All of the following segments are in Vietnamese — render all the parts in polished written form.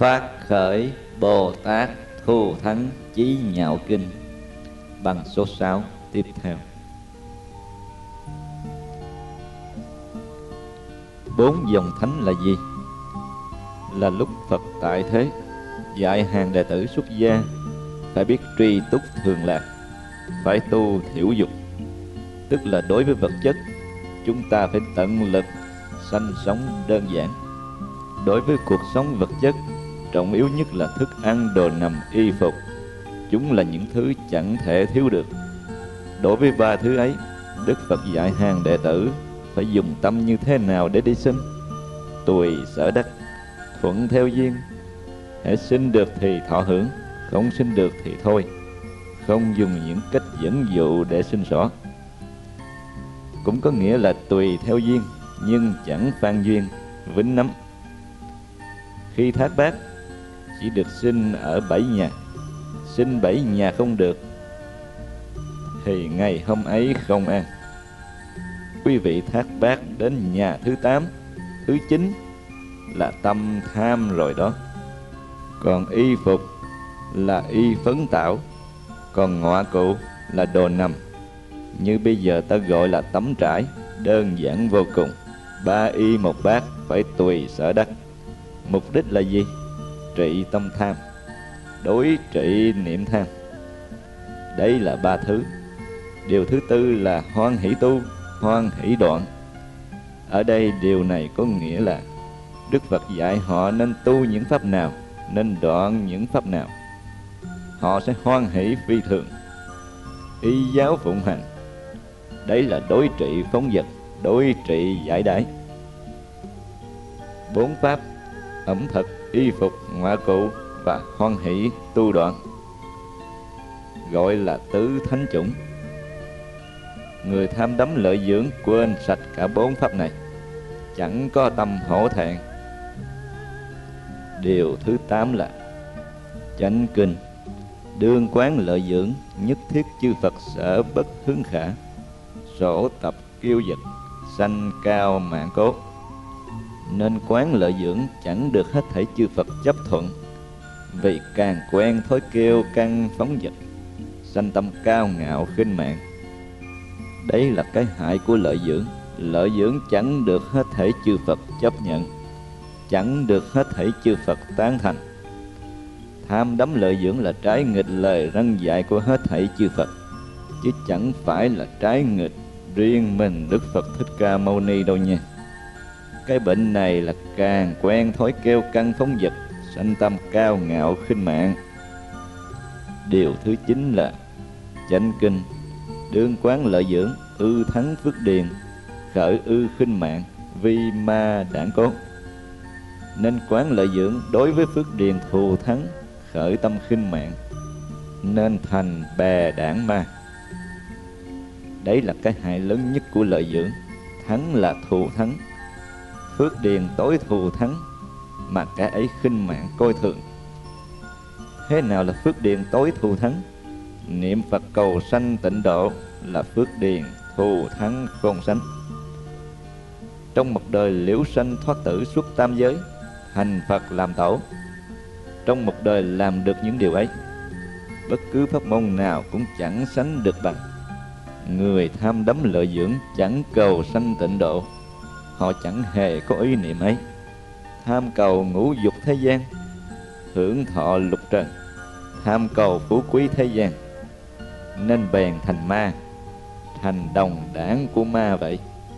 Phát khởi Bồ Tát Thù Thắng Chí Nhạo Kinh bằng số 6 tiếp theo. 4 dòng thánh là gì? Là lúc Phật tại thế dạy hàng đệ tử xuất gia phải biết tri túc thường lạc, phải tu thiểu dục, tức là đối với vật chất chúng ta phải tận lực sanh sống đơn giản. Đối với cuộc sống vật chất, trọng yếu nhất là thức ăn, đồ nằm, y phục. Chúng là những thứ chẳng thể thiếu được. Đối với 3 thứ ấy, Đức Phật dạy hàng đệ tử phải dùng tâm như thế nào để đi sinh. Tùy sở đắc, thuận theo duyên. Hễ sinh được thì thọ hưởng, không sinh được thì thôi. Không dùng những cách dẫn dụ để sinh xỏ. Cũng có nghĩa là tùy theo duyên, nhưng chẳng phan duyên, vĩnh nắm. Khi thác bát, chỉ được sinh ở 7 nhà. Sinh 7 nhà không được thì ngày hôm ấy không ăn. Quý vị thác bát đến nhà thứ 8, thứ 9 là tâm tham rồi đó. Còn y phục là y phấn tảo, còn ngọa cụ là đồ nằm. Như bây giờ ta gọi là tấm trải, đơn giản vô cùng. 3 y 1 bát, phải tùy sở đắc. Mục đích là gì? Trị tâm tham, đối trị niệm tham. Đấy là 3 thứ. Điều thứ tư là hoan hỷ tu, hoan hỷ đoạn. Ở đây điều này có nghĩa là Đức Phật dạy họ nên tu những pháp nào, nên đoạn những pháp nào. Họ sẽ hoan hỷ phi thường, y giáo phụng hành. Đấy là đối trị phóng dật, đối trị giải đãi. 4 pháp: ẩm thực, y phục, ngọa cụ và hoan hỷ tu đoạn, gọi là tứ thánh chủng. Người tham đắm lợi dưỡng quên sạch cả 4 pháp này, chẳng có tâm hổ thẹn. Điều thứ 8 là chánh kinh. Đương quán lợi dưỡng, nhất thiết chư Phật sở bất hướng khả. Sổ tập kiêu dật, sanh cao mạng cốt. Nên quán lợi dưỡng chẳng được hết thảy chư Phật chấp thuận. Vì càng quen thói kêu căng phóng dật, sanh tâm cao ngạo khinh mạng. Đấy là cái hại của lợi dưỡng. Lợi dưỡng chẳng được hết thảy chư Phật chấp nhận, chẳng được hết thảy chư Phật tán thành. Tham đắm lợi dưỡng là trái nghịch lời răn dạy của hết thảy chư Phật, chứ chẳng phải là trái nghịch riêng mình Đức Phật Thích Ca Mâu Ni đâu nha. Cái bệnh này là càng quen thói kêu căng phóng dật, sanh tâm cao ngạo khinh mạng. Điều thứ 9 là chánh kinh. Đương quán lợi dưỡng, ư thắng phước điền, khởi ư khinh mạng, vi ma đản cốt. Nên quán lợi dưỡng đối với phước điền thù thắng, khởi tâm khinh mạng, nên thành bè đảng ma. Đấy là cái hại lớn nhất của lợi dưỡng. Thắng là thù thắng, phước điền tối thù thắng, mà cái ấy khinh mạng coi thường. Thế nào là phước điền tối thù thắng? Niệm Phật cầu sanh tịnh độ là phước điền thù thắng khôn sánh. Trong một đời liễu sanh thoát tử xuất tam giới, thành Phật làm tổ. Trong một đời làm được những điều ấy, bất cứ pháp môn nào cũng chẳng sánh được bằng. Người tham đắm lợi dưỡng chẳng cầu sanh tịnh độ, họ chẳng hề có ý niệm ấy. Tham cầu ngũ dục thế gian, hưởng thọ lục trần, tham cầu phú quý thế gian, nên bèn thành ma, thành đồng đảng của ma vậy.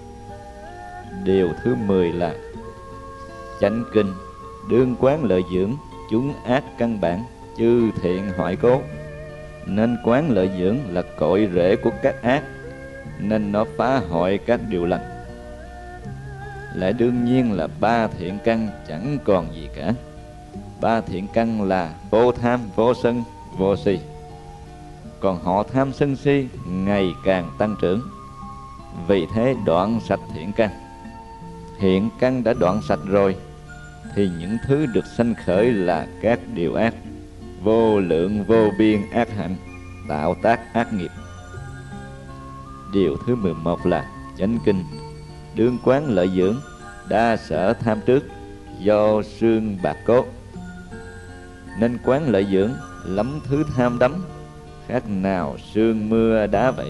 Điều thứ 10 là chánh kinh. Đương quán lợi dưỡng, chúng ác căn bản, chư thiện hoại cốt. Nên quán lợi dưỡng là cội rễ của các ác, nên nó phá hoại các điều lành. Lại đương nhiên là 3 thiện căn chẳng còn gì cả. 3 thiện căn là vô tham, vô sân, vô si. Còn họ tham sân si ngày càng tăng trưởng. Vì thế đoạn sạch thiện căn. Thiện căn đã đoạn sạch rồi thì những thứ được sanh khởi là các điều ác, vô lượng vô biên ác hạnh, tạo tác ác nghiệp. Điều thứ 11 là chánh kinh. Đương quán lợi dưỡng, đa sở tham trước, do xương bạc cốt. nên quán lợi dưỡng, lắm thứ tham đắm, khác nào sương mưa đá vậy.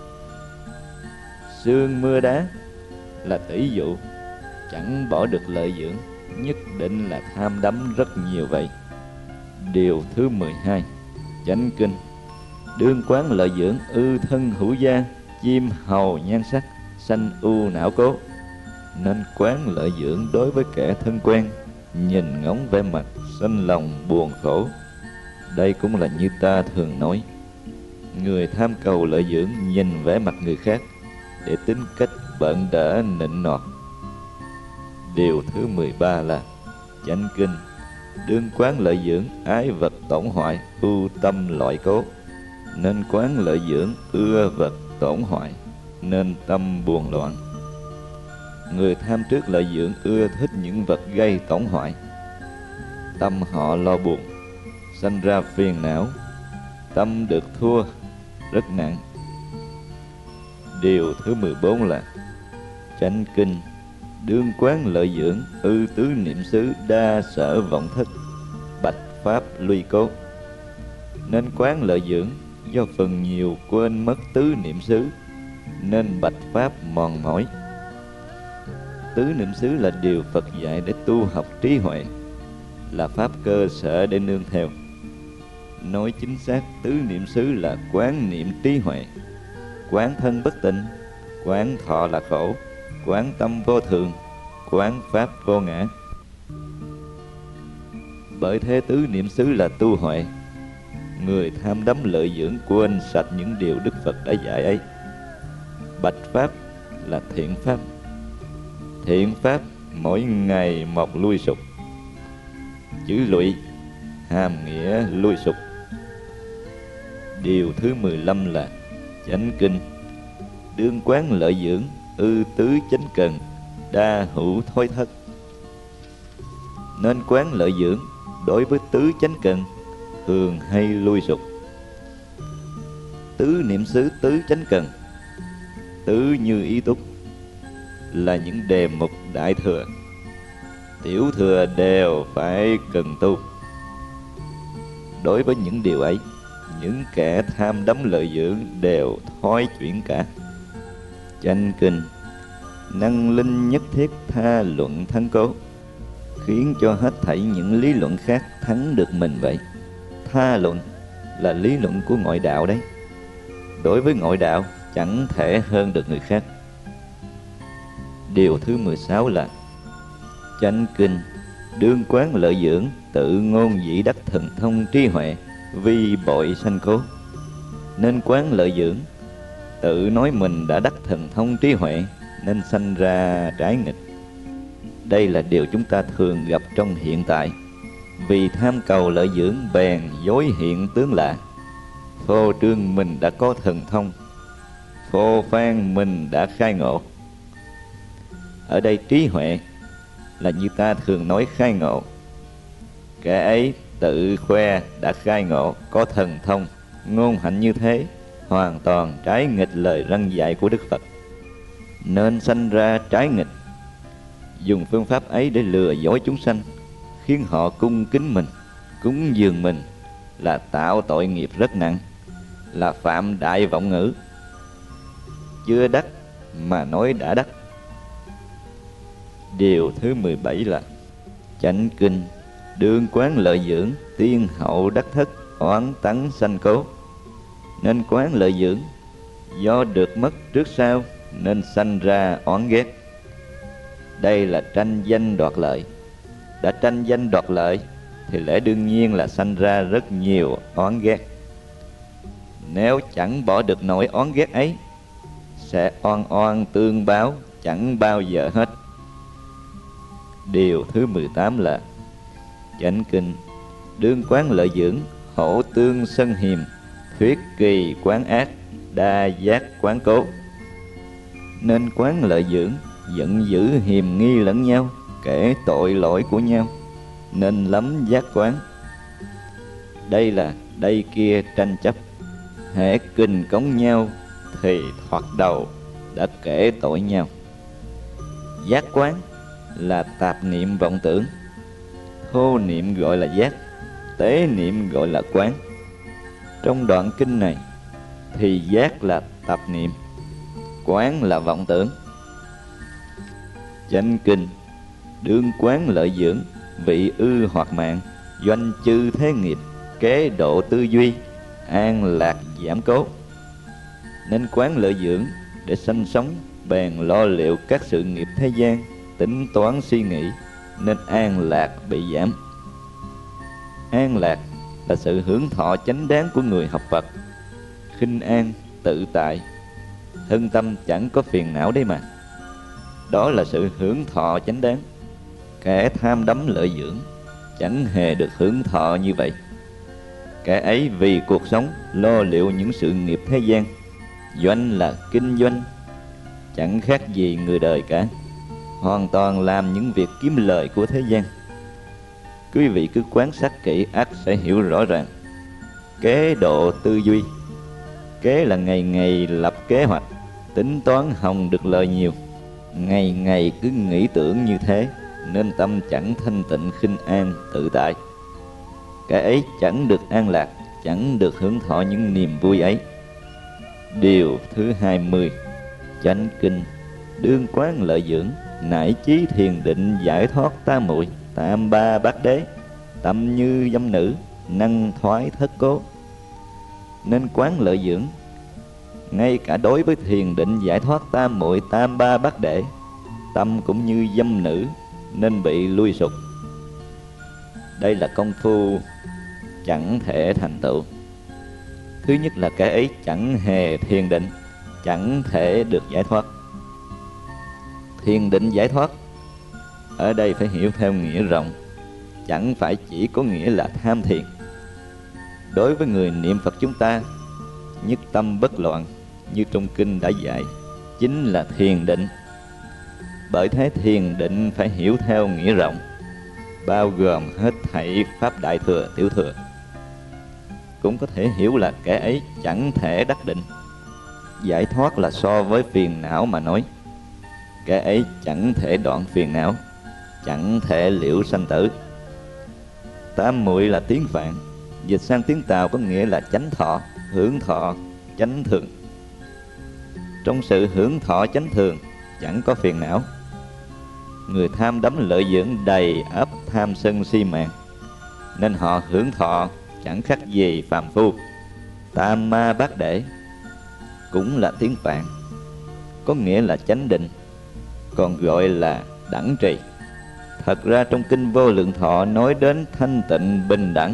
Sương mưa đá là tỷ dụ, chẳng bỏ được lợi dưỡng, nhất định là tham đắm rất nhiều vậy. Điều thứ 12, Chánh kinh. Đương quán lợi dưỡng, ư thân hữu gia, chim hầu nhan sắc, sanh ưu não cố. Nên quán lợi dưỡng đối với kẻ thân quen, nhìn ngóng vẻ mặt, sanh lòng buồn khổ. Đây cũng là như ta thường nói, người tham cầu lợi dưỡng nhìn vẻ mặt người khác để tính cách bận đỡ nịnh nọt. Điều thứ 13 là Chánh kinh. Đương quán lợi dưỡng, ái vật tổn hoại, ưu tâm loại cố. Nên quán lợi dưỡng, ưa vật tổn hoại, nên tâm buồn loạn. Người tham trước lợi dưỡng ưa thích những vật gây tổn hoại, tâm họ lo buồn, sanh ra phiền não, tâm được thua rất nặng. Điều thứ 14 là Chánh kinh. Đương quán lợi dưỡng, ư tứ niệm xứ, đa sở vọng thất, bạch pháp luy cố. Nên quán lợi dưỡng, do phần nhiều quên mất tứ niệm xứ, nên bạch pháp mòn mỏi. Tứ niệm xứ là điều Phật dạy để tu học trí huệ, là pháp cơ sở để nương theo. Nói chính xác, tứ niệm xứ là quán niệm trí huệ, quán thân bất tịnh, quán thọ là khổ, quán tâm vô thường, quán pháp vô ngã. Bởi thế tứ niệm xứ là tu huệ. Người tham đắm lợi dưỡng quên sạch những điều Đức Phật đã dạy ấy. Bạch pháp là thiện pháp. Thiện pháp mỗi ngày một lui sụp. Chữ lụy hàm nghĩa lui sụp. Điều thứ 15 là Chánh kinh. Đương quán lợi dưỡng, ư tứ chánh cần, đa hữu thối thất. Nên quán lợi dưỡng đối với tứ chánh cần, thường hay lui sụp. Tứ niệm xứ, tứ chánh cần, tứ như ý túc, là những đề mục đại thừa. Tiểu thừa đều phải cần tu. Đối với những điều ấy, những kẻ tham đắm lợi dưỡng đều thói chuyển cả. Chánh kinh. Năng linh nhất thiết tha luận thắng cố, khiến cho hết thảy những lý luận khác thắng được mình vậy. Tha luận là lý luận của ngoại đạo đấy. Đối với ngoại đạo chẳng thể hơn được người khác. Điều thứ 16 là Chánh kinh. Đương quán lợi dưỡng, tự ngôn dĩ đắc thần thông trí huệ, vi bội sanh cố. Nên quán lợi dưỡng, tự nói mình đã đắc thần thông trí huệ, nên sanh ra trái nghịch. Đây là điều chúng ta thường gặp trong hiện tại. Vì tham cầu lợi dưỡng bèn dối hiện tướng lạ, phô trương mình đã có thần thông, phô phan mình đã khai ngộ. Ở đây trí huệ là như ta thường nói khai ngộ. Kẻ ấy tự khoe đã khai ngộ, có thần thông, ngôn hạnh như thế, hoàn toàn trái nghịch lời răn dạy của Đức Phật, nên sanh ra trái nghịch. Dùng phương pháp ấy để lừa dối chúng sanh, khiến họ cung kính mình, cúng dường mình, là tạo tội nghiệp rất nặng, là phạm đại vọng ngữ. Chưa đắc mà nói đã đắc. Điều thứ 17 là Chánh kinh. Đương quán lợi dưỡng, tiên hậu đắc thất, oán tắng sanh cố. Nên quán lợi dưỡng, do được mất trước sau, nên sanh ra oán ghét. Đây là tranh danh đoạt lợi. Đã tranh danh đoạt lợi thì lẽ đương nhiên là sanh ra rất nhiều oán ghét. Nếu chẳng bỏ được nỗi oán ghét ấy, sẽ oan oan tương báo chẳng bao giờ hết. Điều thứ 18 là Chánh kinh. Đương quán lợi dưỡng, hổ tương sân hiềm, thuyết kỳ quán ác, đa giác quán cố. Nên quán lợi dưỡng, giận dữ hiềm nghi lẫn nhau, kể tội lỗi của nhau, nên lắm giác quán. Đây là đây kia tranh chấp, hễ kình cống nhau thì thoạt đầu đã kể tội nhau. Giác quán là tạp niệm vọng tưởng, thô niệm gọi là giác. tế niệm gọi là quán. Trong đoạn kinh này thì giác là tập niệm, quán là vọng tưởng. Chánh kinh: đương quán lợi dưỡng, vị ư hoạt mạng, doanh chư thế nghiệp, kế độ tư duy, an lạc giảm cố. Nên quán lợi dưỡng để sanh sống, bèn lo liệu các sự nghiệp thế gian, tính toán suy nghĩ, nên an lạc bị giảm. An lạc là sự hưởng thọ chánh đáng của người học Phật, khinh an, tự tại, thân tâm chẳng có phiền não đấy mà. Đó là sự hưởng thọ chánh đáng. Kẻ tham đắm lợi dưỡng chẳng hề được hưởng thọ như vậy. Kẻ ấy vì cuộc sống lo liệu những sự nghiệp thế gian, doanh là kinh doanh, chẳng khác gì người đời cả, hoàn toàn làm những việc kiếm lời của thế gian. Quý vị cứ quan sát kỹ ắt sẽ hiểu rõ ràng. Kế độ tư duy: kế là ngày ngày lập kế hoạch, tính toán hòng được lợi nhiều. Ngày ngày cứ nghĩ tưởng như thế, nên tâm chẳng thanh tịnh, khinh an, tự tại. Cái ấy chẳng được an lạc, chẳng được hưởng thọ những niềm vui ấy. Điều thứ 20: chánh kinh: đương quán lợi dưỡng, nải chí thiền định giải thoát tam muội, tam ba bát đế, tâm như dâm nữ, năng thoái thất cố. Nên quán lợi dưỡng ngay cả đối với thiền định giải thoát tam muội, tam ba bát đế, tâm cũng như dâm nữ nên bị lui sụp. Đây là công phu chẳng thể thành tựu. Thứ nhất là cái ấy chẳng hề thiền định, chẳng thể được giải thoát. Thiền định giải thoát ở đây phải hiểu theo nghĩa rộng, chẳng phải chỉ có nghĩa là tham thiền. Đối với người niệm Phật chúng ta, nhất tâm bất loạn như trong kinh đã dạy chính là thiền định. Bởi thế thiền định phải hiểu theo nghĩa rộng, bao gồm hết thảy pháp đại thừa, tiểu thừa. Cũng có thể hiểu là kẻ ấy chẳng thể đắc định. Giải thoát là so với phiền não mà nói. Kẻ ấy chẳng thể đoạn phiền não, chẳng thể liễu sanh tử. Tam muội là tiếng Phạn, dịch sang tiếng Tàu có nghĩa là chánh thọ, hưởng thọ, chánh thường. Trong sự hưởng thọ chánh thường chẳng có phiền não. Người tham đắm lợi dưỡng đầy ắp tham sân si mạng, nên họ hưởng thọ chẳng khác gì phàm phu. Tam ma bát đễ cũng là tiếng Phạn, có nghĩa là chánh định, còn gọi là đẳng trì. Thật ra trong kinh Vô Lượng Thọ nói đến thanh tịnh bình đẳng,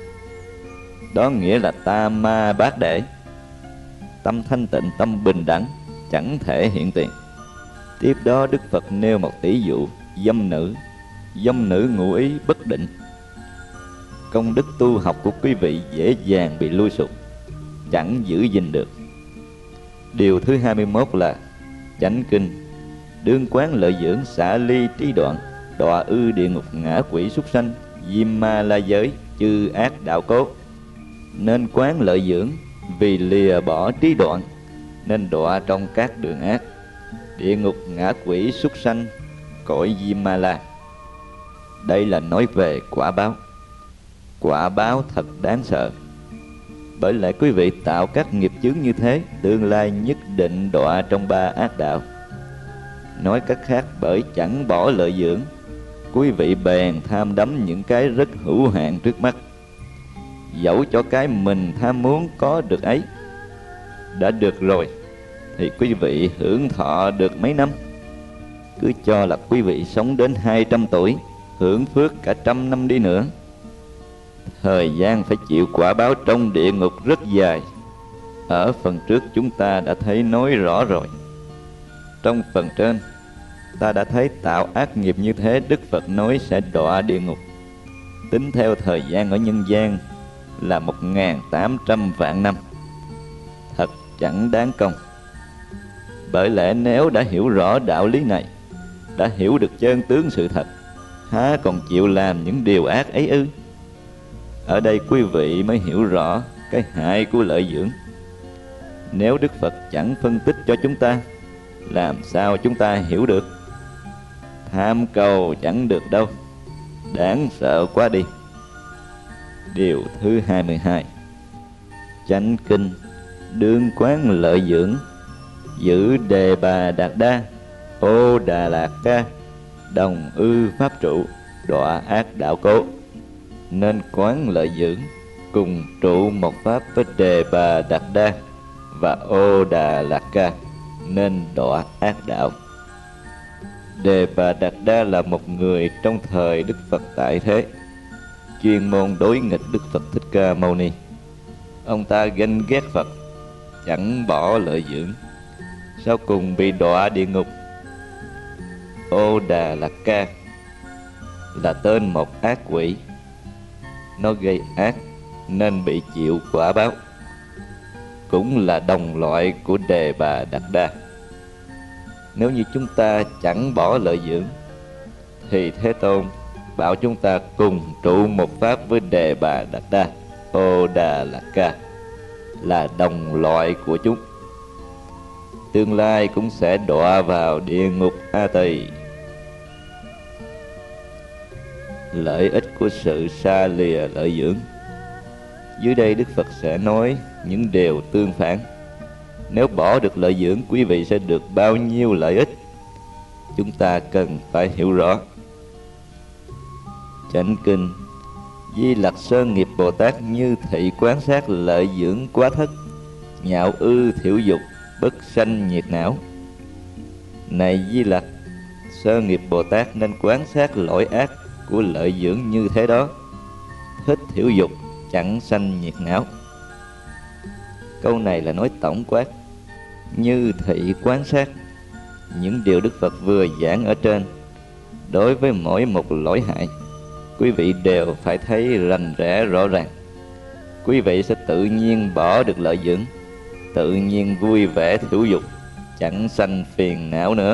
đó nghĩa là tam ma bát đễ. Tâm thanh tịnh, tâm bình đẳng chẳng thể hiện tiền. Tiếp đó Đức Phật nêu một tỷ dụ dâm nữ. Dâm nữ ngụ ý bất định. Công đức tu học của quý vị dễ dàng bị lui sụp, chẳng giữ gìn được. Điều thứ 21 là chánh kinh: đương quán lợi dưỡng, xả ly trí đoạn, đọa ư địa ngục, ngã quỷ súc sanh, diêm ma la giới, chư ác đạo cố. Nên quán lợi dưỡng vì lìa bỏ trí đoạn, nên đọa trong các đường ác, địa ngục, ngã quỷ súc sanh, cõi diêm ma la. Đây là nói về quả báo. Quả báo thật đáng sợ. Bởi lẽ quý vị tạo các nghiệp chướng như thế, tương lai nhất định đọa trong ba ác đạo. Nói cách khác, bởi chẳng bỏ lợi dưỡng, quý vị bèn tham đắm những cái rất hữu hạn trước mắt. Dẫu cho cái mình tham muốn có được ấy đã được rồi, thì quý vị hưởng thọ được mấy năm? Cứ cho là quý vị sống đến 200 tuổi, hưởng phước cả 100 năm đi nữa, thời gian phải chịu quả báo trong địa ngục rất dài. Ở phần trước chúng ta đã thấy nói rõ rồi. Trong phần trên ta đã thấy tạo ác nghiệp như thế, Đức Phật nói sẽ đọa địa ngục. Tính theo thời gian ở nhân gian là 1.800 vạn năm. Thật chẳng đáng công. Bởi lẽ nếu đã hiểu rõ đạo lý này, đã hiểu được chân tướng sự thật, há còn chịu làm những điều ác ấy ư? Ở đây quý vị mới hiểu rõ cái hại của lợi dưỡng. Nếu Đức Phật chẳng phân tích cho chúng ta, làm sao chúng ta hiểu được? Tham cầu chẳng được đâu, đáng sợ quá đi. Điều thứ 22. Chánh kinh đương quán lợi dưỡng, giữ đề bà đạt đa, ô đà lạc ca, đồng ư pháp trụ, đọa ác đạo cố. Nên quán lợi dưỡng cùng trụ một pháp với đề bà đạt đa và ô đà lạc ca, nên đọa ác đạo. Đề bà đạt đa là một người trong thời Đức Phật tại thế, chuyên môn đối nghịch Đức Phật Thích Ca Mâu Ni. Ông ta ganh ghét Phật, chẳng bỏ lợi dưỡng, sau cùng bị đọa địa ngục. Ô Đà Lạc Ca là tên một ác quỷ, nó gây ác nên bị chịu quả báo, cũng là đồng loại của Đề Bà Đạt Đa. Nếu như chúng ta chẳng bỏ lợi dưỡng thì Thế Tôn bảo chúng ta cùng trụ một pháp với Đề Bà Đạt Đa, Ô Đà Lạc Ca, là đồng loại của chúng. Tương lai cũng sẽ đọa vào địa ngục A Tỳ. Lợi ích của sự xa lìa lợi dưỡng. Dưới đây Đức Phật sẽ nói những điều tương phản. Nếu bỏ được lợi dưỡng, quý vị sẽ được bao nhiêu lợi ích? Chúng ta cần phải hiểu rõ. Chánh kinh Di Lặc Sơn Nghiệp Bồ Tát như thị quán sát lợi dưỡng quá thất, nhạo ư thiểu dục, bất sanh nhiệt não. Này Di Lặc, Sơn Nghiệp Bồ Tát nên quán sát lỗi ác của lợi dưỡng như thế đó, thích thiểu dục, chẳng sanh nhiệt não. Câu này là nói tổng quát. Như thị quán sát những điều Đức Phật vừa giảng ở trên, đối với mỗi một lỗi hại, quý vị đều phải thấy rành rẽ rõ ràng. Quý vị sẽ tự nhiên bỏ được lợi dưỡng, tự nhiên vui vẻ thiểu dục, chẳng sanh phiền não nữa.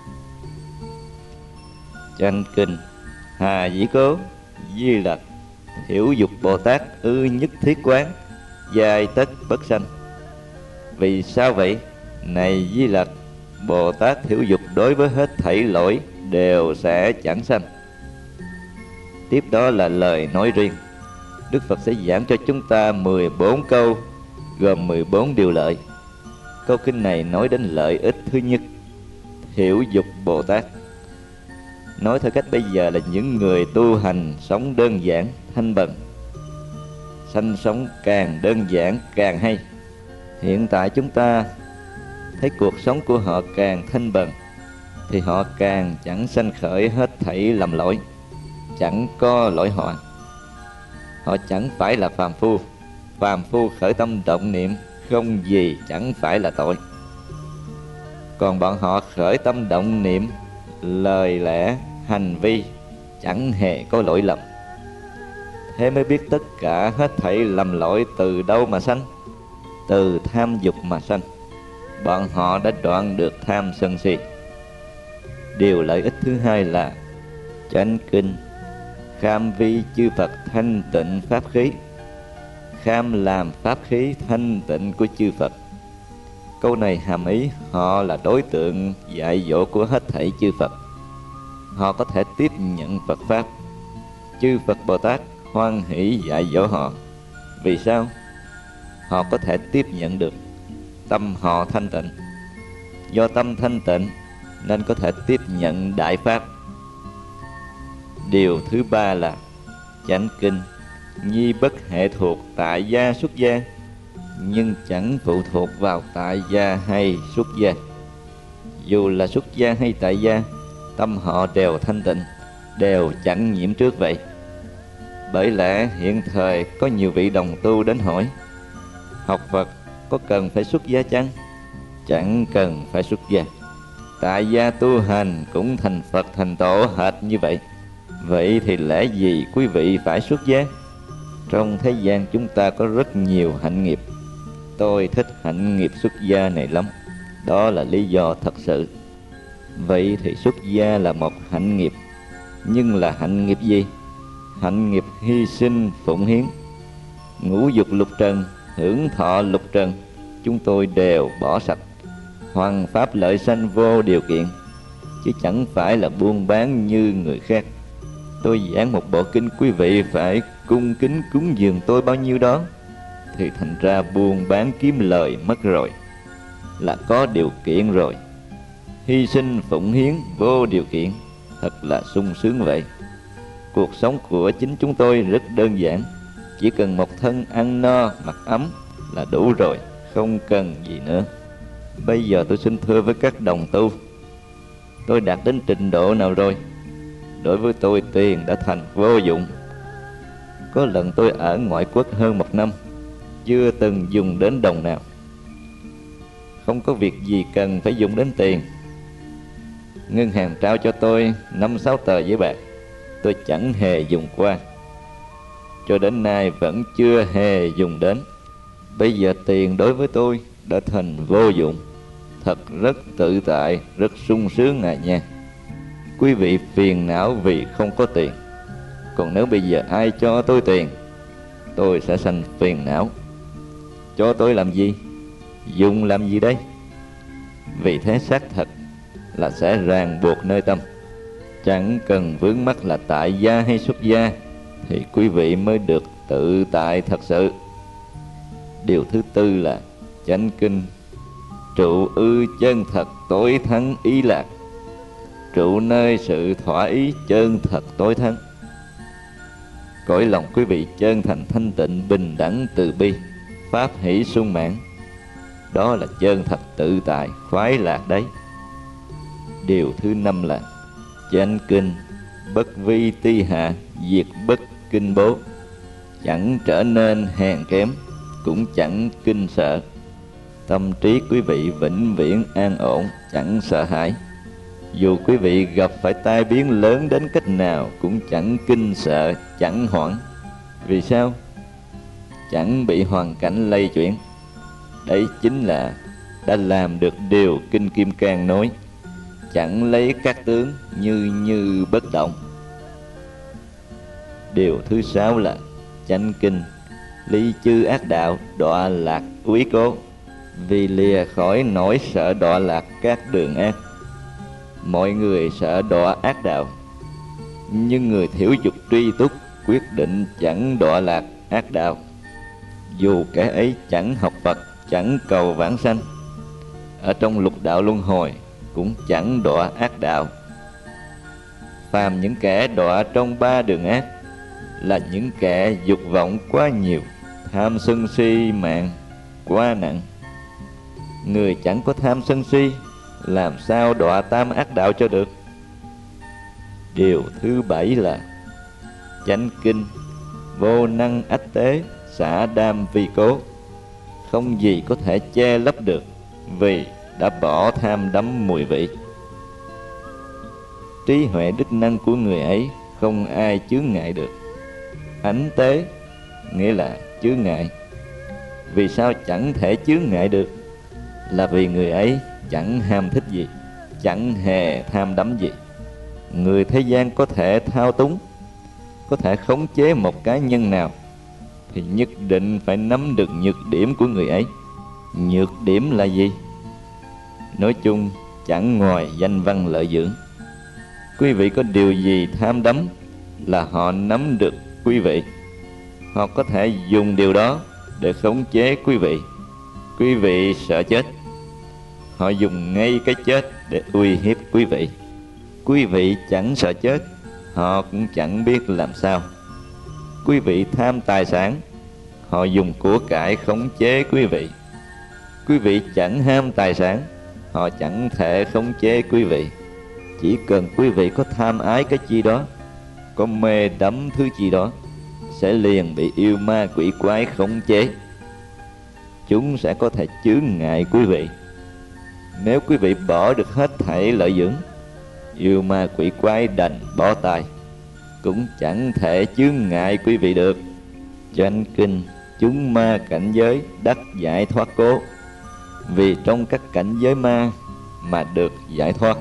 Chánh kinh Hà Dĩ Cố Di Lặc thiểu dục Bồ Tát ư nhất thiết quán, giai tất bất sanh. Vì sao vậy? Này Di Lặc, Bồ Tát thiểu dục đối với hết thảy lỗi đều sẽ chẳng sanh. Tiếp đó là lời nói riêng. Đức Phật sẽ giảng cho chúng ta 14 câu, gồm 14 điều lợi. Câu kinh này nói đến lợi ích thứ nhất, thiểu dục Bồ Tát. Nói theo cách bây giờ là những người tu hành sống đơn giản, thanh bần. Sanh sống càng đơn giản càng hay. Hiện tại chúng ta thấy cuộc sống của họ càng thanh bần, thì họ càng chẳng sanh khởi hết thảy lầm lỗi, chẳng có lỗi hoạn. Họ chẳng phải là phàm phu. Phàm phu khởi tâm động niệm không gì chẳng phải là tội. Còn bọn họ khởi tâm động niệm, lời lẽ, hành vi chẳng hề có lỗi lầm. Thế mới biết tất cả hết thảy lầm lỗi từ đâu mà sanh? Từ tham dục mà sanh. Bọn họ đã đoạn được tham sân si. Điều lợi ích thứ hai là chánh kinh kham vi chư Phật thanh tịnh pháp khí. Kham làm pháp khí thanh tịnh của chư Phật. Câu này hàm ý họ là đối tượng dạy dỗ của hết thảy chư Phật. Họ có thể tiếp nhận Phật Pháp. Chư Phật Bồ Tát hoan hỷ dạy dỗ họ. Vì sao? Họ có thể tiếp nhận được. Tâm họ thanh tịnh. Do tâm thanh tịnh nên có thể tiếp nhận Đại Pháp. Điều thứ ba là chánh kinh nhi bất hệ thuộc tại gia xuất gia, nhưng chẳng phụ thuộc vào tại gia hay xuất gia. Dù là xuất gia hay tại gia, tâm họ đều thanh tịnh, đều chẳng nhiễm trước vậy. Bởi lẽ hiện thời có nhiều vị đồng tu đến hỏi: học Phật có cần phải xuất gia chăng? Chẳng cần phải xuất gia. Tại gia tu hành cũng thành Phật thành Tổ hệt như vậy. Vậy thì lẽ gì quý vị phải xuất gia? Trong thế gian chúng ta có rất nhiều hạnh nghiệp. Tôi thích hạnh nghiệp xuất gia này lắm. Đó là lý do thật sự. Vậy thì xuất gia là một hạnh nghiệp. Nhưng là hạnh nghiệp gì? Hạnh nghiệp hy sinh phụng hiến. Ngũ dục lục trần, hưởng thọ lục trần, chúng tôi đều bỏ sạch. Hoằng pháp lợi sanh vô điều kiện, chứ chẳng phải là buôn bán như người khác. Tôi giảng một bộ kinh, quý vị phải cung kính cúng dường tôi bao nhiêu đó, thì thành ra buôn bán kiếm lời mất rồi, là có điều kiện rồi. Hy sinh phụng hiến vô điều kiện, thật là sung sướng vậy. Cuộc sống của chính chúng tôi rất đơn giản, chỉ cần một thân ăn no mặc ấm là đủ rồi, không cần gì nữa. Bây giờ tôi xin thưa với các đồng tu, tôi đạt đến trình độ nào rồi? Đối với tôi, tiền đã thành vô dụng. Có lần tôi ở ngoại quốc hơn 1 năm, chưa từng dùng đến đồng nào. Không có việc gì cần phải dùng đến tiền. Ngân hàng trao cho tôi 5-6 tờ giấy bạc, tôi chẳng hề dùng qua, cho đến nay vẫn chưa hề dùng đến. Bây giờ tiền đối với tôi đã thành vô dụng, thật rất tự tại, rất sung sướng à nha. Quý vị phiền não vì không có tiền, còn nếu bây giờ ai cho tôi tiền, tôi sẽ sanh phiền não. Cho tôi làm gì? Dùng làm gì đây? Vì thế xác thật là sẽ ràng buộc nơi tâm. Chẳng cần vướng mắc là tại gia hay xuất gia, thì quý vị mới được tự tại thật sự. Điều thứ tư là chánh kinh trụ ư chân thật tối thắng ý lạc, trụ nơi sự thỏa ý chân thật tối thắng. Cõi lòng quý vị chân thành thanh tịnh, bình đẳng từ bi, pháp hỷ sung mãn, đó là chân thật tự tại khoái lạc đấy. Điều thứ năm là chánh kinh bất vi ti hạ, diệt bất kinh bố, chẳng trở nên hèn kém, cũng chẳng kinh sợ. Tâm trí quý vị vĩnh viễn an ổn, chẳng sợ hãi. Dù quý vị gặp phải tai biến lớn đến cách nào cũng chẳng kinh sợ, chẳng hoảng. Vì sao? Chẳng bị hoàn cảnh lay chuyển. Đấy chính là đã làm được điều Kinh Kim Cang nói: chẳng lấy các tướng, như bất động. Điều thứ sáu là chánh kinh ly chư ác đạo, đọa lạc úy cố, vì lìa khỏi nỗi sợ đọa lạc các đường ác. Mọi người sợ đọa ác đạo, nhưng người thiểu dục tri túc quyết định chẳng đọa lạc ác đạo. Dù kẻ ấy chẳng học Phật, chẳng cầu vãng sanh, ở trong lục đạo luân hồi cũng chẳng đọa ác đạo. Phàm những kẻ đọa trong 3 đường ác là những kẻ dục vọng quá nhiều, tham sân si mạng quá nặng. Người chẳng có tham sân si làm sao đọa tam ác đạo cho được. Điều thứ 7 là chánh kinh vô năng ách tế, xả đam vi cố, không gì có thể che lấp được, vì đã bỏ tham đắm mùi vị. Trí huệ đức năng của người ấy không ai chướng ngại được. Ánh tế nghĩa là chướng ngại. Vì sao chẳng thể chướng ngại được? Là vì người ấy chẳng ham thích gì, chẳng hề tham đắm gì. Người thế gian có thể thao túng, có thể khống chế một cá nhân nào, thì nhất định phải nắm được nhược điểm của người ấy. Nhược điểm là gì? Nói chung chẳng ngoài danh văn lợi dưỡng. Quý vị có điều gì tham đắm là họ nắm được quý vị. Họ có thể dùng điều đó để khống chế quý vị. Quý vị sợ chết, họ dùng ngay cái chết để uy hiếp quý vị. Quý vị chẳng sợ chết, họ cũng chẳng biết làm sao. Quý vị tham tài sản, họ dùng của cải khống chế quý vị. Quý vị chẳng ham tài sản, họ chẳng thể khống chế quý vị. Chỉ cần quý vị có tham ái cái chi đó, có mê đắm thứ chi đó, sẽ liền bị yêu ma quỷ quái khống chế. Chúng sẽ có thể chướng ngại quý vị. Nếu quý vị bỏ được hết thảy lợi dưỡng, yêu ma quỷ quái đành bó tay, cũng chẳng thể chướng ngại quý vị được. Chánh kinh chúng ma cảnh giới đắc giải thoát cố, vì trong các cảnh giới ma mà được giải thoát.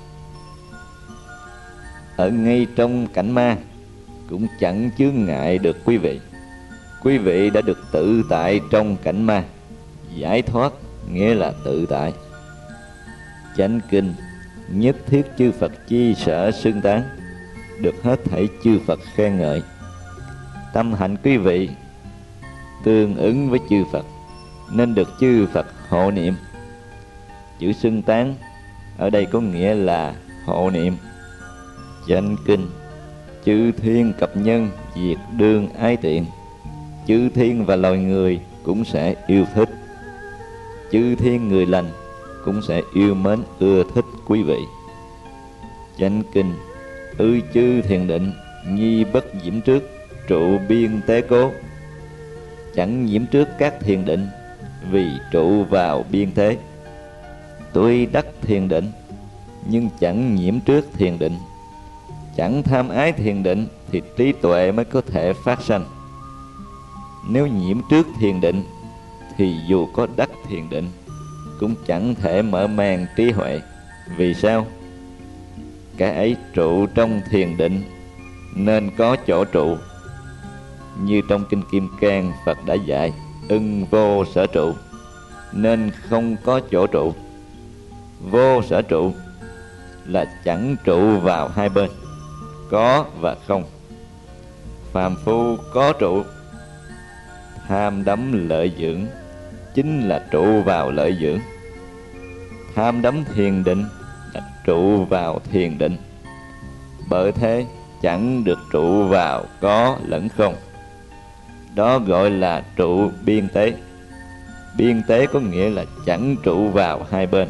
Ở ngay trong cảnh ma cũng chẳng chướng ngại được quý vị. Quý vị đã được tự tại trong cảnh ma. Giải thoát nghĩa là tự tại. Chánh kinh nhất thiết chư Phật chi sở xưng tán, được hết thảy chư Phật khen ngợi. Tâm hạnh quý vị tương ứng với chư Phật, nên được chư Phật hộ niệm. Chữ xưng tán ở đây có nghĩa là hộ niệm. Chánh kinh: chư thiên cập nhân diệt đương ái tiện. Chư thiên và loài người cũng sẽ yêu thích. Chư thiên người lành cũng sẽ yêu mến ưa thích quý vị. Chánh kinh: chư thiền định nhi bất nhiễm trước, trụ biên tế cố. Chẳng nhiễm trước các thiền định, vì trụ vào biên thế. Tuy đắc thiền định, nhưng chẳng nhiễm trước thiền định. Chẳng tham ái thiền định thì trí tuệ mới có thể phát sanh. Nếu nhiễm trước thiền định thì dù có đắc thiền định cũng chẳng thể mở mang trí huệ. Vì sao? Cái ấy trụ trong thiền định nên có chỗ trụ. Như trong Kinh Kim Cang Phật đã dạy: ưng vô sở trụ, nên không có chỗ trụ. Vô sở trụ là chẳng trụ vào hai bên, có và không. Phàm phu có trụ, tham đắm lợi dưỡng chính là trụ vào lợi dưỡng. Tham đắm thiền định là trụ vào thiền định. Bởi thế chẳng được trụ vào có lẫn không. Đó gọi là trụ biên tế. Biên tế có nghĩa là chẳng trụ vào hai bên.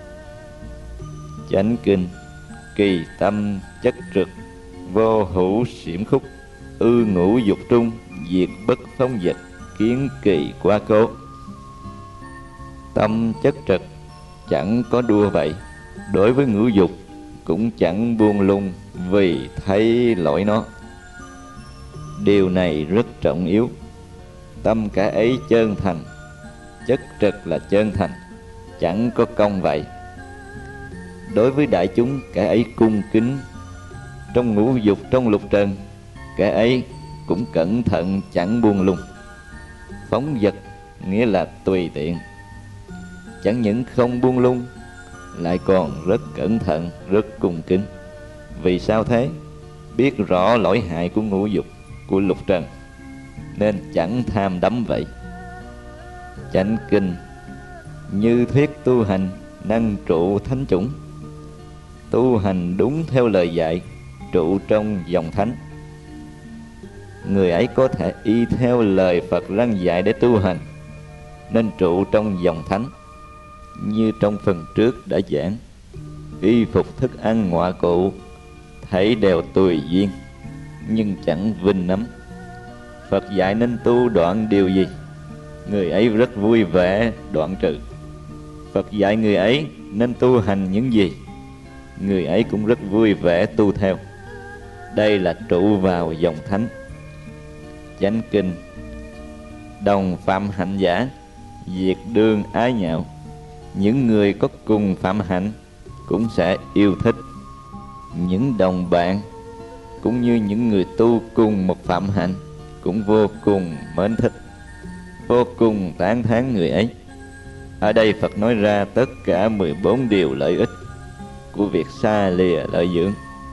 Chánh kinh: kỳ tâm chất trực, vô hữu xiểm khúc. Ngũ dục trung, diệt bất phong dịch, kiến kỳ quá cố. Tâm chất trực chẳng có đua vậy, đối với ngũ dục cũng chẳng buông lung vì thấy lỗi nó. Điều này rất trọng yếu. Tâm cả ấy chân thành, chất trực là chân thành, chẳng có công vậy. Đối với đại chúng cả ấy cung kính. Trong ngũ dục, trong lục trần, cả ấy cũng cẩn thận chẳng buông lung. Phóng dật nghĩa là tùy tiện. Chẳng những không buông lung, lại còn rất cẩn thận, rất cung kính. Vì sao thế? Biết rõ lỗi hại của ngũ dục, của lục trần, nên chẳng tham đắm vậy. Chánh kinh: như thuyết tu hành năng trụ thánh chủng. Tu hành đúng theo lời dạy, trụ trong dòng thánh. Người ấy có thể y theo lời Phật răn dạy để tu hành, nên trụ trong dòng thánh. Như trong phần trước đã giảng: y phục thức ăn ngọa cụ, thấy đều tùy duyên, nhưng chẳng vinh nắm. Phật dạy nên tu đoạn điều gì, người ấy rất vui vẻ đoạn trừ. Phật dạy người ấy nên tu hành những gì, người ấy cũng rất vui vẻ tu theo. Đây là trụ vào dòng thánh. Chánh kinh: đồng phạm hạnh giả, diệt đương ái nhạo. Những người có cùng phạm hạnh cũng sẽ yêu thích. Những đồng bạn cũng như những người tu cùng một phạm hạnh cũng vô cùng mến thích, vô cùng tán thán người ấy. Ở đây Phật nói ra tất cả 14 điều lợi ích của việc xa lìa lợi dưỡng.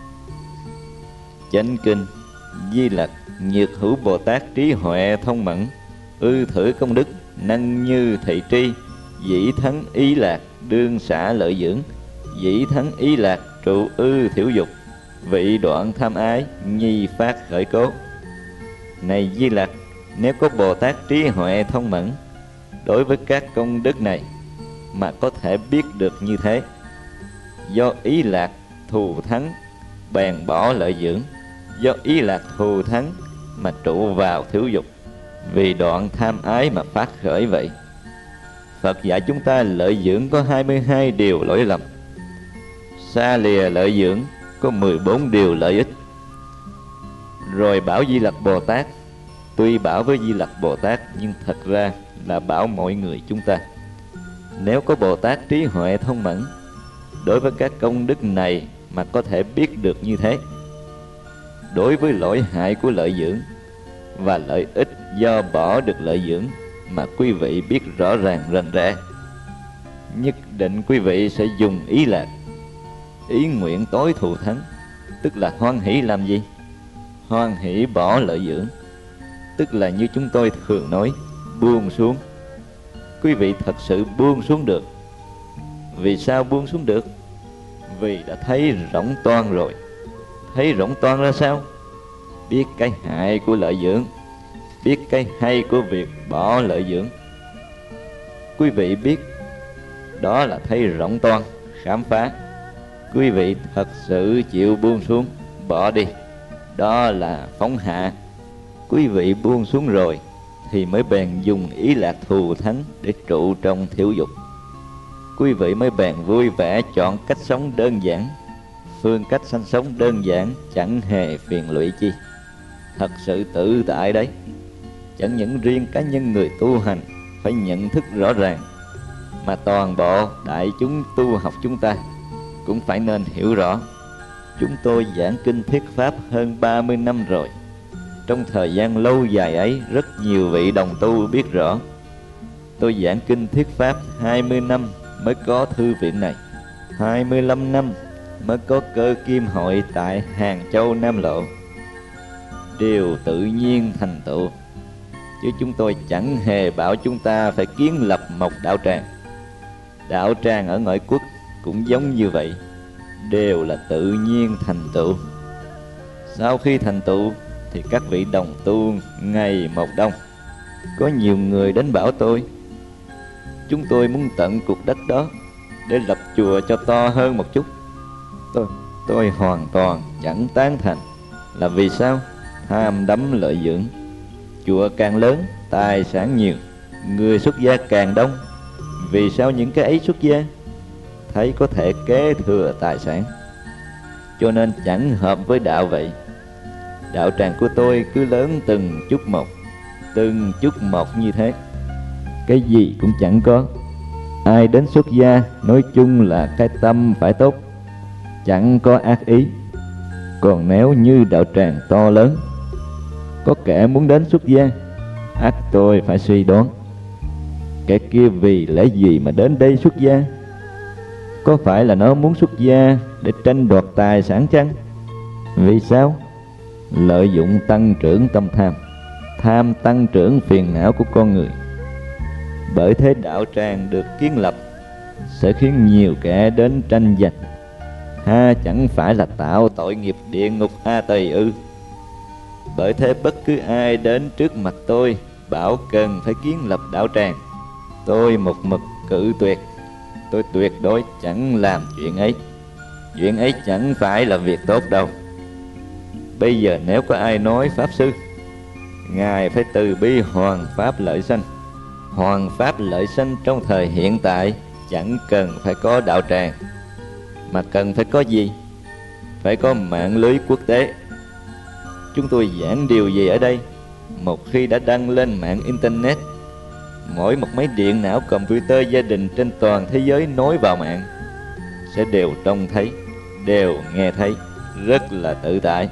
Chánh kinh: Di Lặc nhược hữu Bồ Tát trí huệ thông mẫn, thử công đức năng như thị tri. Dĩ thắng ý lạc đương xả lợi dưỡng, dĩ thắng ý lạc trụ thiểu dục. Vị đoạn tham ái nhi phát khởi cố. Này Di Lặc, nếu có Bồ Tát trí huệ thông mẫn, đối với các công đức này mà có thể biết được như thế, do ý lạc thù thắng bèn bỏ lợi dưỡng, do ý lạc thù thắng mà trụ vào thiếu dục, vì đoạn tham ái mà phát khởi vậy. Phật dạy chúng ta lợi dưỡng có 22 điều lỗi lầm, xa lìa lợi dưỡng có 14 điều lợi ích. Rồi bảo Di Lặc Bồ Tát, tuy bảo với Di Lặc Bồ Tát nhưng thật ra là bảo mọi người chúng ta. Nếu có Bồ Tát trí huệ thông mẫn, đối với các công đức này mà có thể biết được như thế, đối với lỗi hại của lợi dưỡng và lợi ích do bỏ được lợi dưỡng mà quý vị biết rõ ràng rành rẽ, nhất định quý vị sẽ dùng ý lạc, ý nguyện tối thù thắng, tức là hoan hỷ làm gì? Hoan hỷ bỏ lợi dưỡng, tức là như chúng tôi thường nói, buông xuống. Quý vị thật sự buông xuống được. Vì sao buông xuống được? Vì đã thấy rỗng toang rồi. Thấy rỗng toang ra sao? Biết cái hại của lợi dưỡng, biết cái hay của việc bỏ lợi dưỡng. Quý vị biết đó là thấy rỗng toang, khám phá. Quý vị thật sự chịu buông xuống, bỏ đi, đó là phóng hạ. Quý vị buông xuống rồi thì mới bèn dùng ý lạc thù thắng để trụ trong thiểu dục. Quý vị mới bèn vui vẻ chọn cách sống đơn giản. Phương cách sanh sống đơn giản chẳng hề phiền lụy chi, thật sự tự tại đấy. Chẳng những riêng cá nhân người tu hành phải nhận thức rõ ràng, mà toàn bộ đại chúng tu học chúng ta cũng phải nên hiểu rõ. Chúng tôi giảng kinh thuyết pháp hơn 30 năm rồi. Trong thời gian lâu dài ấy, rất nhiều vị đồng tu biết rõ. Tôi giảng kinh thuyết pháp 20 năm mới có thư viện này, 25 năm mới có cơ kim hội tại Hàng Châu Nam Lộ. Điều tự nhiên thành tựu, chứ chúng tôi chẳng hề bảo chúng ta phải kiến lập một đạo tràng. Đạo tràng ở ngoại quốc cũng giống như vậy, đều là tự nhiên thành tựu. Sau khi thành tựu thì các vị đồng tu ngày một đông. Có nhiều người đến bảo tôi, chúng tôi muốn tận cục đất đó để lập chùa cho to hơn một chút. Tôi hoàn toàn chẳng tán thành. Là vì sao? Tham đắm lợi dưỡng. Chùa càng lớn, tài sản nhiều, người xuất gia càng đông. Vì sao những cái ấy xuất gia? Thấy có thể kế thừa tài sản, cho nên chẳng hợp với đạo vậy. Đạo tràng của tôi cứ lớn từng chút một như thế. Cái gì cũng chẳng có. Ai đến xuất gia nói chung là cái tâm phải tốt, chẳng có ác ý. Còn nếu như đạo tràng to lớn, có kẻ muốn đến xuất gia, ắt tôi phải suy đoán kẻ kia vì lẽ gì mà đến đây xuất gia? Có phải là nó muốn xuất gia để tranh đoạt tài sản chăng? Vì sao? Lợi dụng tăng trưởng tâm tham, tham tăng trưởng phiền não của con người. Bởi thế đạo tràng được kiến lập sẽ khiến nhiều kẻ đến tranh giành. Ha, chẳng phải là tạo tội nghiệp địa ngục ha tỳ ư? Bởi thế bất cứ ai đến trước mặt tôi bảo cần phải kiến lập đạo tràng, tôi một mực cự tuyệt. Tôi tuyệt đối chẳng làm chuyện ấy. Chuyện ấy chẳng phải là việc tốt đâu. Bây giờ nếu có ai nói Pháp Sư, Ngài phải từ bi hoàn pháp lợi sanh. Hoàn pháp lợi sanh trong thời hiện tại chẳng cần phải có đạo tràng, mà cần phải có gì? Phải có mạng lưới quốc tế. Chúng tôi giảng điều gì ở đây? Một khi đã đăng lên mạng Internet, mỗi một máy điện não computer gia đình trên toàn thế giới nối vào mạng sẽ đều trông thấy, đều nghe thấy, rất là tự tại.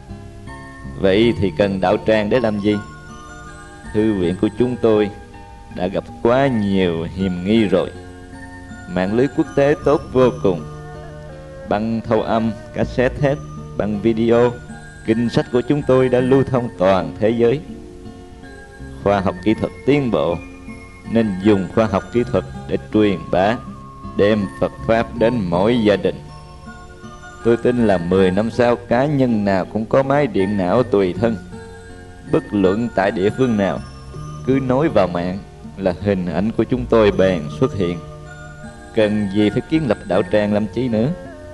Vậy thì cần đạo tràng để làm gì? Thư viện của chúng tôi đã gặp quá nhiều hiềm nghi rồi. Mạng lưới quốc tế tốt vô cùng. Băng thâu âm, cassette tape, băng video, kinh sách của chúng tôi đã lưu thông toàn thế giới. Khoa học kỹ thuật tiến bộ, nên dùng khoa học kỹ thuật để truyền bá, đem Phật Pháp đến mỗi gia đình. Tôi tin là 10 năm sau cá nhân nào cũng có máy điện não tùy thân. Bất luận tại địa phương nào, cứ nối vào mạng là hình ảnh của chúng tôi bèn xuất hiện. Cần gì phải kiến lập đạo tràng làm chi nữa?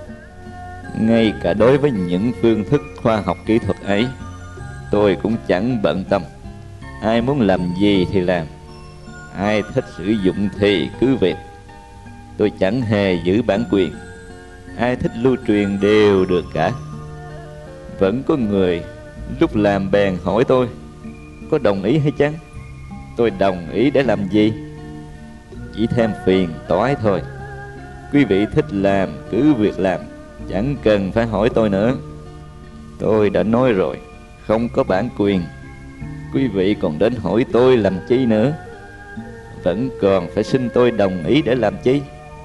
Ngay cả đối với những phương thức khoa học kỹ thuật ấy, tôi cũng chẳng bận tâm. Ai muốn làm gì thì làm, ai thích sử dụng thì cứ việc. Tôi chẳng hề giữ bản quyền, ai thích lưu truyền đều được cả. Vẫn có người lúc làm bèn hỏi tôi có đồng ý hay chăng? Tôi đồng ý để làm gì? Chỉ thêm phiền toái thôi. Quý vị thích làm cứ việc làm, chẳng cần phải hỏi tôi nữa. Tôi đã nói rồi, không có bản quyền, quý vị còn đến hỏi tôi làm chi nữa? Vẫn còn phải xin tôi đồng ý để làm chi?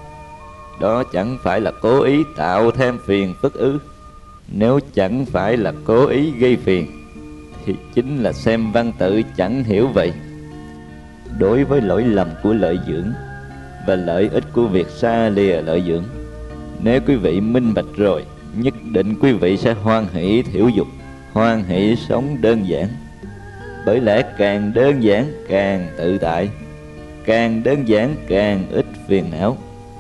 Đó chẳng phải là cố ý tạo thêm phiền phức ư? Nếu chẳng phải là cố ý gây phiền thì chính là xem văn tự chẳng hiểu vậy. Đối với lỗi lầm của lợi dưỡng và lợi ích của việc xa lìa lợi dưỡng, nếu quý vị minh bạch rồi, nhất định quý vị sẽ hoan hỷ thiểu dục, hoan hỷ sống đơn giản. Bởi lẽ càng đơn giản càng tự tại, càng đơn giản càng ít phiền não.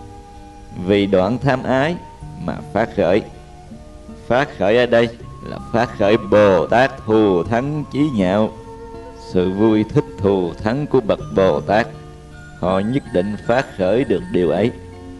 Vì đoạn tham ái mà phát khởi. Phát khởi ở đây là phát khởi Bồ Tát thù thắng chí nhạo. Sự vui thích thù thắng của bậc Bồ Tát, họ nhất định phát khởi được điều ấy.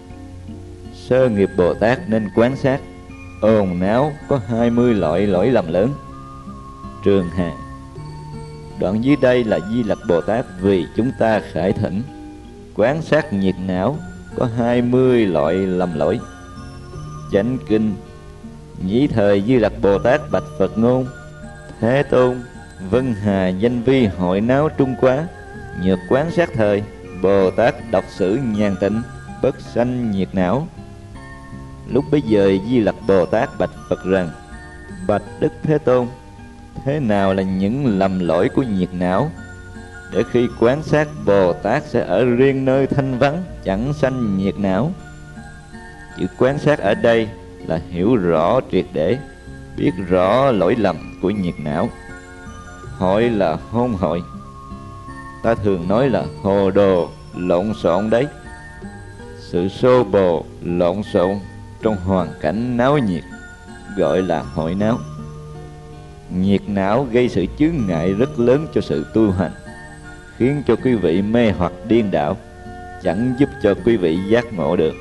Sơ nghiệp Bồ Tát nên quán sát ồn náo có 20 loại lỗi lầm lớn. Trường Hà. Đoạn dưới đây là Di Lặc Bồ Tát vì chúng ta khải thỉnh quán sát nhiệt não có 20 loại lầm lỗi. Chánh Kinh. Nhĩ thời Di Lặc Bồ Tát bạch Phật ngôn: Thế Tôn, Vân Hà danh vi hội náo trung quá, nhược quán sát thời, Bồ Tát đọc sử nhàn tịnh, bất sanh nhiệt não. Lúc bấy giờ Di Lặc Bồ Tát bạch Phật rằng: Bạch Đức Thế Tôn, thế nào là những lầm lỗi của nhiệt não, để khi quán sát Bồ Tát sẽ ở riêng nơi thanh vắng, chẳng sanh nhiệt não? Chữ quán sát ở đây là hiểu rõ triệt để, biết rõ lỗi lầm của nhiệt não. Hội là hôn hội, ta thường nói là hồ đồ, lộn xộn đấy. Sự xô bồ, lộn xộn trong hoàn cảnh náo nhiệt gọi là hội náo. Nhiệt não gây sự chướng ngại rất lớn cho sự tu hành, khiến cho quý vị mê hoặc điên đảo, chẳng giúp cho quý vị giác ngộ được.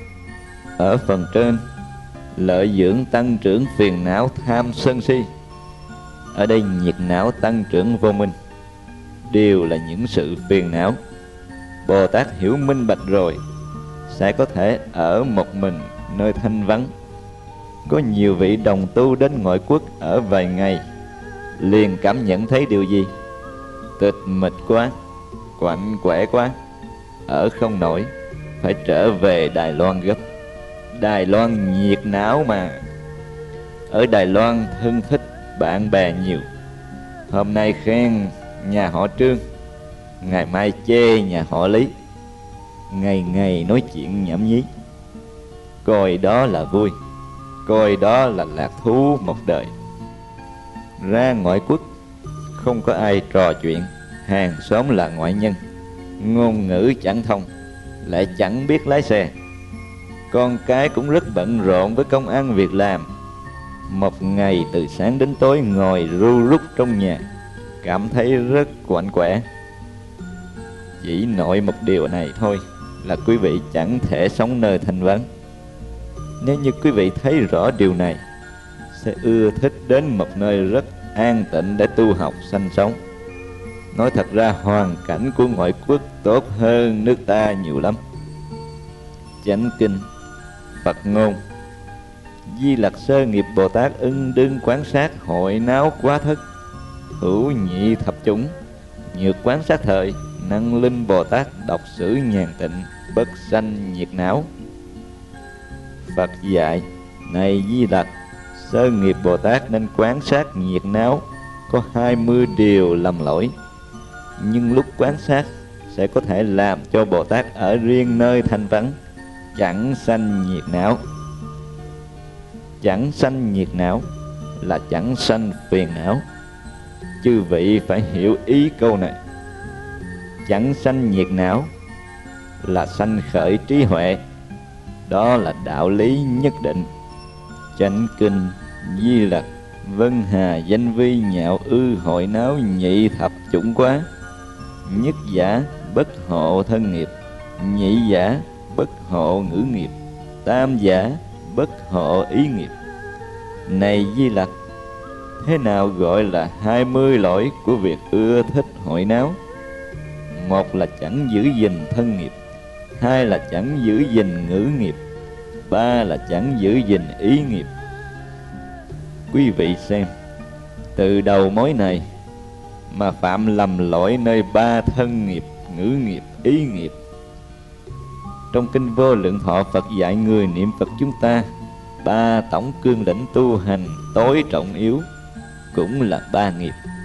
Ở phần trên, lợi dưỡng tăng trưởng phiền não tham sân si. Ở đây nhiệt não tăng trưởng vô minh, đều là những sự phiền não. Bồ Tát hiểu minh bạch rồi, sẽ có thể ở một mình nơi thanh vắng. Có nhiều vị đồng tu đến ngoại quốc ở vài ngày, liền cảm nhận thấy điều gì? Tịch mịch quá, quạnh quẻ quá, ở không nổi, phải trở về Đài Loan gấp. Đài Loan nhiệt não mà. Ở Đài Loan thân thích, bạn bè nhiều. Hôm nay khen nhà họ Trương, ngày mai chê nhà họ Lý, ngày ngày nói chuyện nhảm nhí. Coi đó là vui, coi đó là lạc thú một đời. Ra ngoại quốc không có ai trò chuyện, hàng xóm là ngoại nhân, ngôn ngữ chẳng thông, lại chẳng biết lái xe. Con cái cũng rất bận rộn với công ăn việc làm. Một ngày từ sáng đến tối ngồi ru rút trong nhà, cảm thấy rất quạnh quẻ. Chỉ nội một điều này thôi là quý vị chẳng thể sống nơi thanh vắng. Nếu như quý vị thấy rõ điều này, sẽ ưa thích đến một nơi rất an tịnh để tu học sanh sống. Nói thật ra hoàn cảnh của ngoại quốc tốt hơn nước ta nhiều lắm. Chánh Kinh. Phật ngôn: Di Lặc sơ nghiệp Bồ Tát ưng đương quán sát hội náo quá thất, hữu nhị thập chủng, nhược quán sát thời, năng linh Bồ Tát đọc sử nhàn tịnh, bất sanh nhiệt não. Phật dạy: Này Di Lặc, sơ nghiệp Bồ Tát nên quán sát nhiệt não có 20 điều lầm lỗi, nhưng lúc quán sát sẽ có thể làm cho Bồ Tát ở riêng nơi thanh vắng, chẳng sanh nhiệt não. Chẳng sanh nhiệt não là chẳng sanh phiền não. Chư vị phải hiểu ý câu này. Chẳng sanh nhiệt não là sanh khởi trí huệ, đó là đạo lý nhất định. Chánh Kinh. Di Lặc, Vân Hà danh vi nhạo ư hội náo nhị thập chủng quá. Nhất giả bất hộ thân nghiệp, nhị giả bất hộ ngữ nghiệp, tam giả bất hộ ý nghiệp. Này Di Lặc, thế nào gọi là 20 lỗi của việc ưa thích hội náo? Một là chẳng giữ gìn thân nghiệp, hai là chẳng giữ gìn ngữ nghiệp, ba là chẳng giữ gìn ý nghiệp. Quý vị xem, từ đầu mối này mà phạm lầm lỗi nơi ba thân nghiệp, ngữ nghiệp, ý nghiệp. Trong Kinh Vô Lượng Thọ, Phật dạy người niệm Phật chúng ta, ba tổng cương lĩnh tu hành tối trọng yếu cũng là ba nghiệp.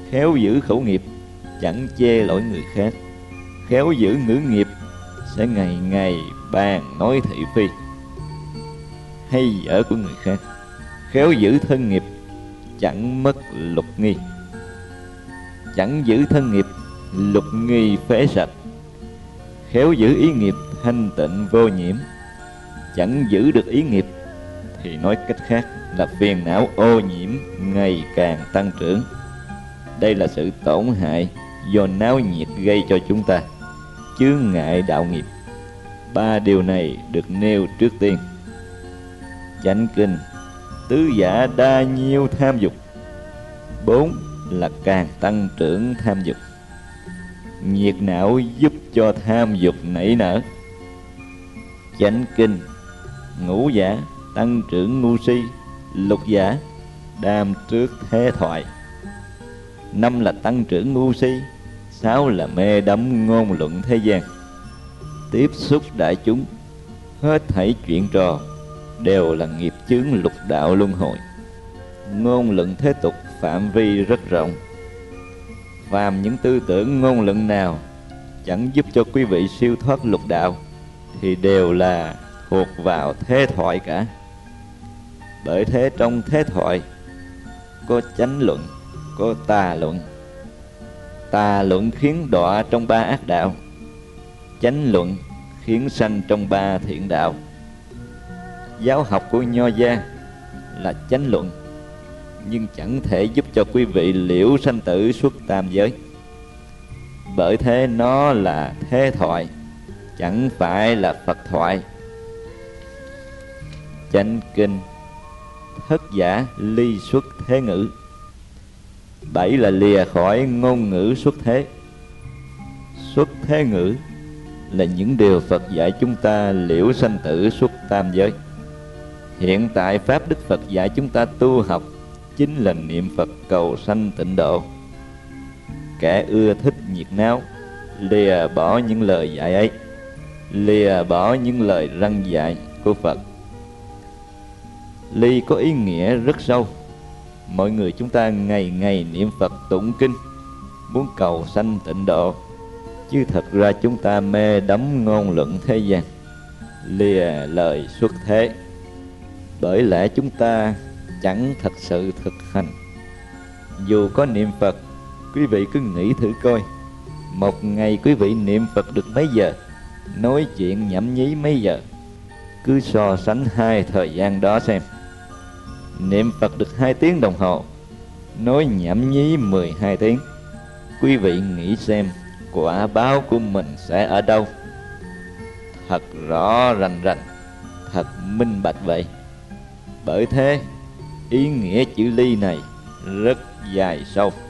Khéo giữ khẩu nghiệp, chẳng chê lỗi người khác. Khéo giữ ngữ nghiệp, sẽ ngày ngày bàn nói thị phi, hay dở của người khác. Khéo giữ thân nghiệp, chẳng mất lục nghi. Chẳng giữ thân nghiệp, lục nghi phế sạch. Khéo giữ ý nghiệp, thanh tịnh vô nhiễm. Chẳng giữ được ý nghiệp, thì nói cách khác là phiền não ô nhiễm ngày càng tăng trưởng. Đây là sự tổn hại do náo nhiệt gây cho chúng ta, chướng ngại đạo nghiệp. 3 điều này được nêu trước tiên. Chánh kinh: tứ giả đa nhiêu tham dục. 4 là càng tăng trưởng tham dục. Nhiệt não giúp cho tham dục nảy nở. Chánh kinh: ngũ giả tăng trưởng ngu si. Lục giả đam trước thế thoại. 5 là tăng trưởng ngu si. 6 là mê đắm ngôn luận thế gian. Tiếp xúc đại chúng, hết thảy chuyện trò đều là nghiệp chướng lục đạo luân hồi. Ngôn luận thế tục phạm vi rất rộng. Phàm những tư tưởng ngôn luận nào chẳng giúp cho quý vị siêu thoát lục đạo thì đều là thuộc vào thế thoại cả. Bởi thế trong thế thoại có chánh luận, có tà luận. Tà luận khiến đọa trong 3 ác đạo. Chánh luận khiến sanh trong 3 thiện đạo. Giáo học của Nho gia là chánh luận, nhưng chẳng thể giúp cho quý vị liễu sanh tử xuất tam giới. Bởi thế nó là thế thoại, chẳng phải là Phật thoại. Chánh kinh: thất giả ly xuất thế ngữ. 7 là lìa khỏi ngôn ngữ xuất thế. Xuất thế ngữ là những điều Phật dạy chúng ta liễu sanh tử xuất tam giới. Hiện tại Pháp Đức Phật dạy chúng ta tu học chính là niệm Phật cầu sanh tịnh độ. Kẻ ưa thích nhiệt náo, lìa bỏ những lời dạy ấy, lìa bỏ những lời răn dạy của Phật. Ly có ý nghĩa rất sâu. Mọi người chúng ta ngày ngày niệm Phật tụng kinh, muốn cầu sanh tịnh độ, chứ thật ra chúng ta mê đắm ngôn luận thế gian, lìa lời xuất thế. Bởi lẽ chúng ta chẳng thật sự thực hành. Dù có niệm Phật, quý vị cứ nghĩ thử coi, một ngày quý vị niệm Phật được mấy giờ, nói chuyện nhảm nhí mấy giờ. Cứ so sánh 2 thời gian đó xem. Niệm Phật được 2 tiếng đồng hồ, nói nhảm nhí 12 tiếng. Quý vị nghĩ xem quả báo của mình sẽ ở đâu? Thật rõ rành rành, thật minh bạch vậy. Bởi thế ý nghĩa chữ ly này rất dài sâu.